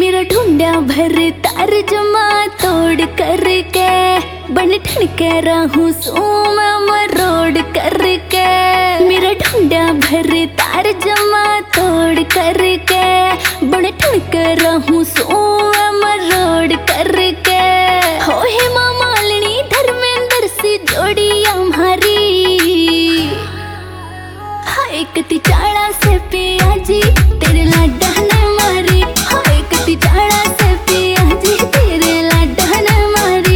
मेरा ढूंढा भर तार जमा तोड़ करके बन ठन के रहूं सोम मरोड़ करके। मेरा ढूंढा भर तार जमा तोड़ करके बन ठन के रहूं सोम मरोड़ करके। हो हे मालिनी धर्मेंद्र सी जोड़ी हमारी हाय कति चाड़ा से पिया जी तेरे लाडा ने मारी। हाय कति चाड़ा से पिया जी तेरे लाडा ने मारी।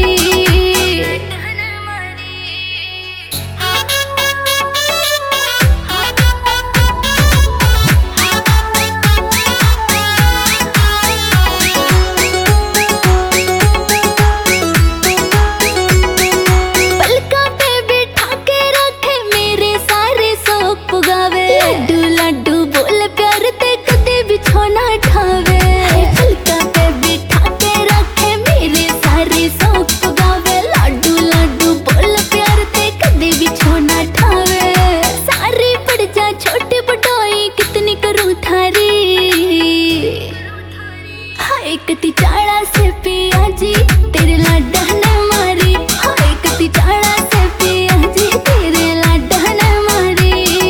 पलका पे बिठा के रखे मेरे सारे सौंप गावे। लड्डू लड्डू बोल प्यार ते कदे बिछोना ठावे। पलका पे बिठा के रखे मेरे सारे सौंप गावे। लड्डू लड्डू बोल प्यार ते कदे बिछोना ठावे। सारी पड़ जा छोटी बड़ोई कितनी करूं थारी। हाय कति चाड़ा से पिया जी तेरे लाडा ने मारी। हाय कति चाड़ा से पिया जी तेरे लाडा ने मारी।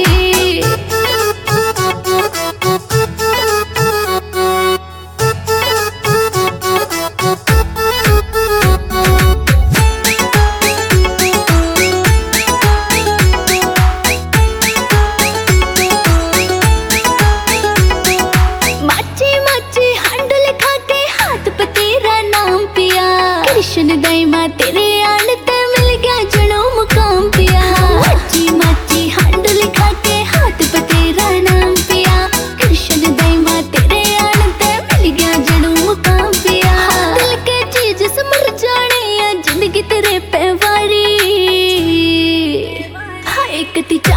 माची माची हांडल खा के हाथ पे तेरा नाम पिया। कृष्ण दाईमा तेरे आने ते मिल गया जनो मुकाम पिया। माची माची हांडल खा के हाथ पे तेरा नाम पिया। कृष्ण दाईमा तेरे आने ते मिल गया जनो मुकाम पिया। दिल के चीज से मर जाने या जिंदगी तेरे पे वारी। हाय कति